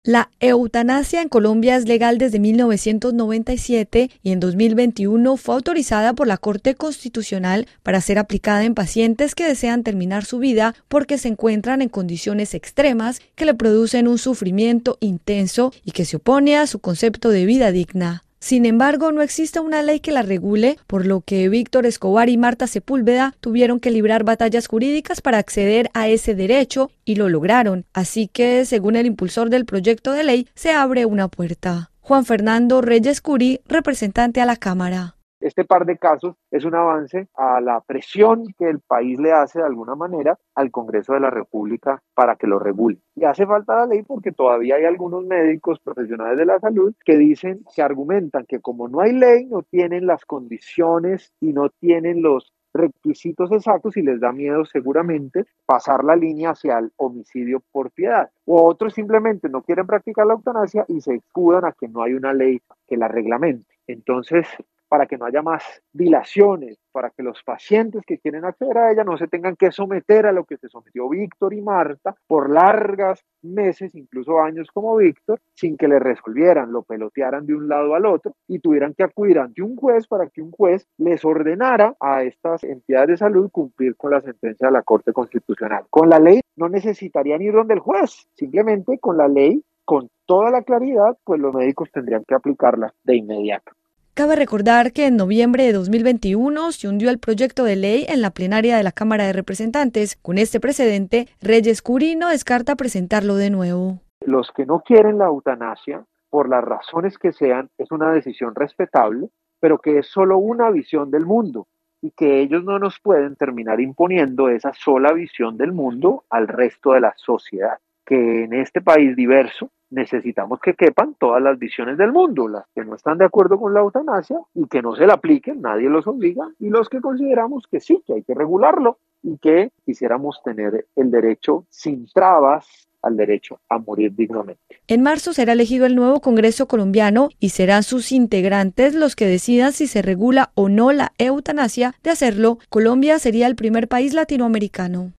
La eutanasia en Colombia es legal desde 1997 y en 2021 fue autorizada por la Corte Constitucional para ser aplicada en pacientes que desean terminar su vida porque se encuentran en condiciones extremas que le producen un sufrimiento intenso y que se opone a su concepto de vida digna. Sin embargo, no existe una ley que la regule, por lo que Víctor Escobar y Marta Sepúlveda tuvieron que librar batallas jurídicas para acceder a ese derecho y lo lograron. Así que, según el impulsor del proyecto de ley, se abre una puerta. Juan Fernando Reyes Curí, representante a la Cámara. Este par de casos es un avance a la presión que el país le hace de alguna manera al Congreso de la República para que lo regule. Y hace falta la ley porque todavía hay algunos médicos profesionales de la salud que dicen, que argumentan que como no hay ley, no tienen las condiciones y no tienen los requisitos exactos y les da miedo seguramente pasar la línea hacia el homicidio por piedad. O otros simplemente no quieren practicar la eutanasia y se escudan a que no hay una ley que la reglamente. Entonces, para que no haya más dilaciones, para que los pacientes que quieren acceder a ella no se tengan que someter a lo que se sometió Víctor y Marta por largas meses, incluso años como Víctor, sin que le resolvieran, lo pelotearan de un lado al otro y tuvieran que acudir ante un juez para que un juez les ordenara a estas entidades de salud cumplir con la sentencia de la Corte Constitucional. Con la ley no necesitarían ir donde el juez, simplemente con la ley, con toda la claridad, pues los médicos tendrían que aplicarla de inmediato. Cabe recordar que en noviembre de 2021 se hundió el proyecto de ley en la plenaria de la Cámara de Representantes. Con este precedente, Reyes Curí no descarta presentarlo de nuevo. Los que no quieren la eutanasia, por las razones que sean, es una decisión respetable, pero que es solo una visión del mundo y que ellos no nos pueden terminar imponiendo esa sola visión del mundo al resto de la sociedad. Que en este país diverso necesitamos que quepan todas las visiones del mundo, las que no están de acuerdo con la eutanasia y que no se la apliquen, nadie los obliga, y los que consideramos que sí, que hay que regularlo y que quisiéramos tener el derecho sin trabas al derecho a morir dignamente. En marzo será elegido el nuevo Congreso colombiano y serán sus integrantes los que decidan si se regula o no la eutanasia. De hacerlo, Colombia sería el primer país latinoamericano.